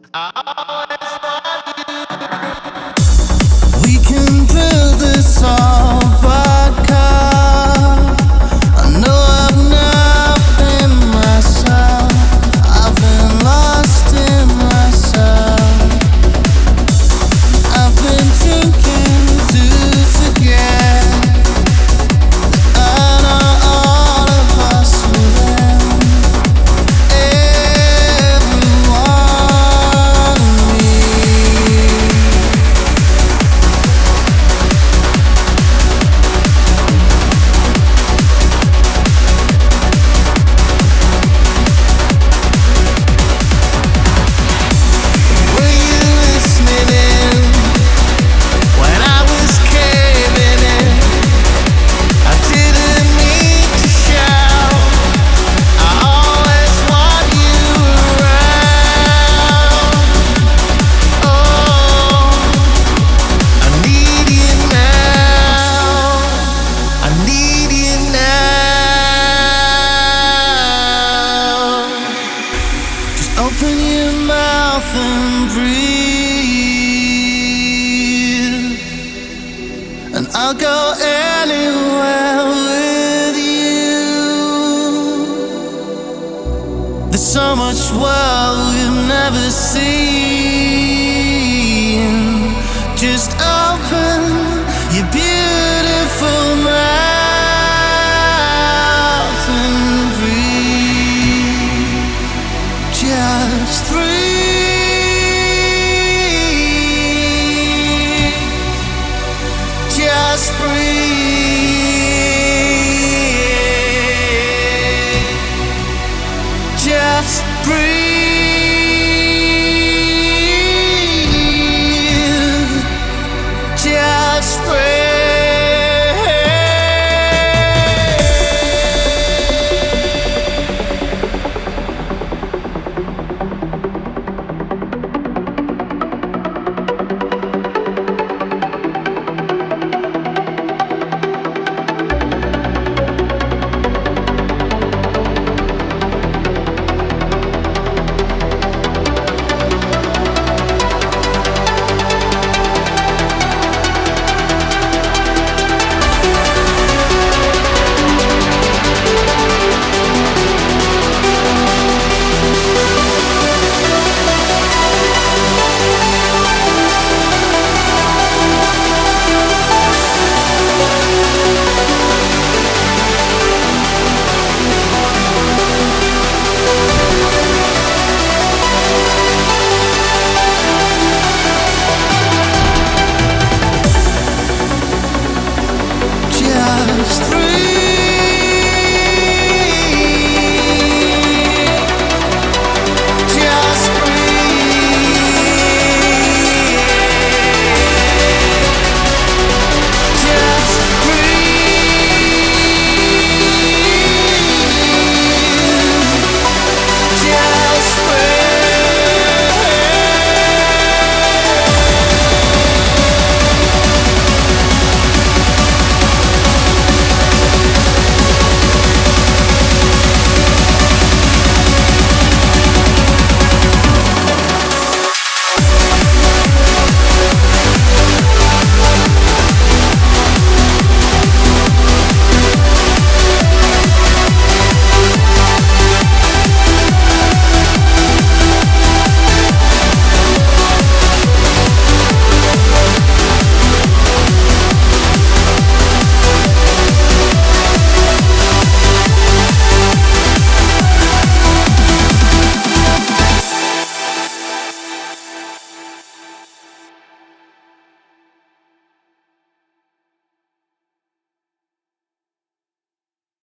We can build this all by car. I know I've not been myself. I've been lost in myself. I've been drinking to forget that I know all of us will end. Everyone me. Were you listening in when I was caving in? I didn't mean to shout. I always want you around. Oh, I need you now. I need you now. Just open your mouth and breathe, and I'll go anywhere with you. There's so much world we've never seen. Just